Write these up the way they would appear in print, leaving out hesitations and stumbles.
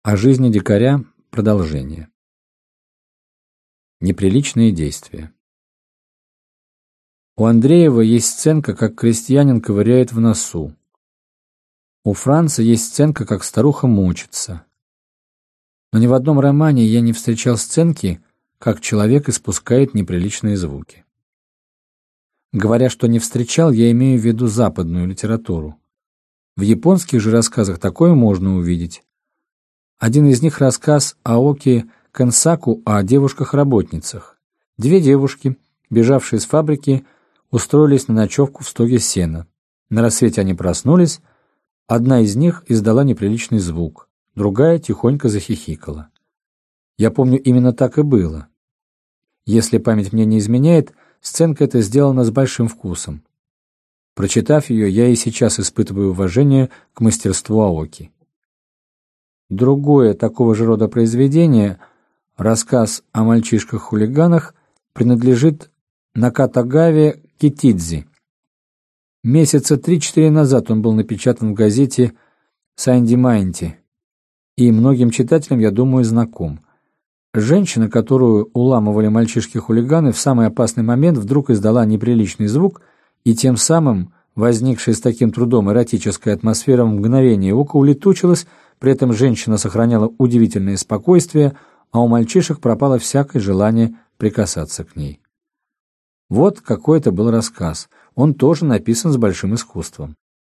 О жизни дикаря продолжение. Неприличные действия. У Андреева есть сценка, как крестьянин ковыряет в носу. У Франца есть сценка, как старуха мучится. Но ни в одном романе я не встречал сценки, как человек испускает неприличные звуки. Говоря, что не встречал, я имею в виду западную литературу. В японских же рассказах такое можно увидеть. Один из них — рассказ Аоки Кэнсаку о девушках-работницах. Две девушки, бежавшие с фабрики, устроились на ночевку в стоге сена. На рассвете они проснулись, одна из них издала неприличный звук, другая тихонько захихикала. Я помню, именно так и было. Если память мне не изменяет, сценка эта сделана с большим вкусом. Прочитав ее, я и сейчас испытываю уважение к мастерству Аоки. Другое такого же рода произведение, рассказ о мальчишках-хулиганах, принадлежит Накатагаве Китидзи. Месяца 3-4 назад он был напечатан в газете «Санди Майнти», и многим читателям, я думаю, знаком. Женщина, которую уламывали мальчишки-хулиганы, в самый опасный момент вдруг издала неприличный звук, и тем самым возникшая с таким трудом эротическая атмосфера в мгновение ока улетучилась. При этом женщина сохраняла удивительное спокойствие, а у мальчишек пропало всякое желание прикасаться к ней. Вот какой это был рассказ. Он тоже написан с большим искусством.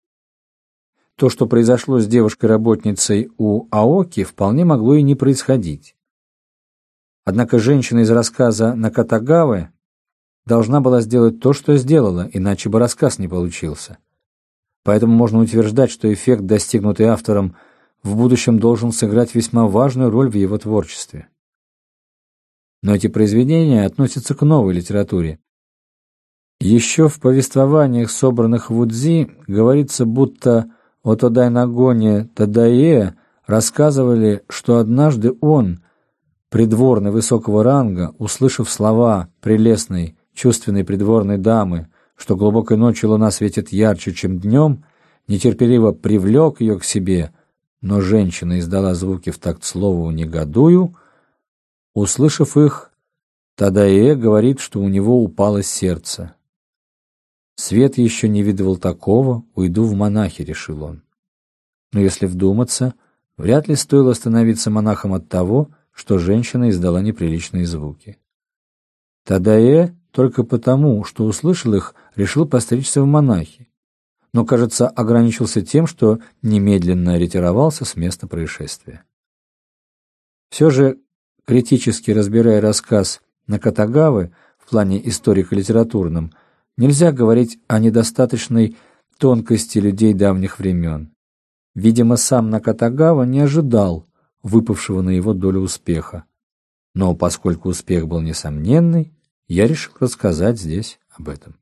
То, что произошло с девушкой-работницей у Аоки, вполне могло и не происходить. Однако женщина из рассказа Накатагавы должна была сделать то, что сделала, иначе бы рассказ не получился. Поэтому можно утверждать, что эффект, достигнутый автором, в будущем должен сыграть весьма важную роль в его творчестве. Но эти произведения относятся к новой литературе. Еще в повествованиях, собранных в Удзи, говорится, будто о Тодайнагоне Тадае рассказывали, что однажды он, придворный высокого ранга, услышав слова прелестной, чувственной придворной дамы, что глубокой ночью луна светит ярче, чем днем, нетерпеливо привлек ее к себе, но женщина издала звуки в такт слову «негодую». Услышав их, Тадае говорит, что у него упало сердце. «Свет еще не видывал такого, уйду в монахи», — решил он. Но если вдуматься, вряд ли стоило становиться монахом от того, что женщина издала неприличные звуки. Тадае только потому, что услышал их, решил постричься в монахи, но, кажется, ограничился тем, что немедленно ретировался с места происшествия. Все же, критически разбирая рассказ Накатагавы в плане историко-литературном, нельзя говорить о недостаточной тонкости людей давних времен. Видимо, сам Накатагава не ожидал выпавшего на его долю успеха. Но поскольку успех был несомненный, я решил рассказать здесь об этом.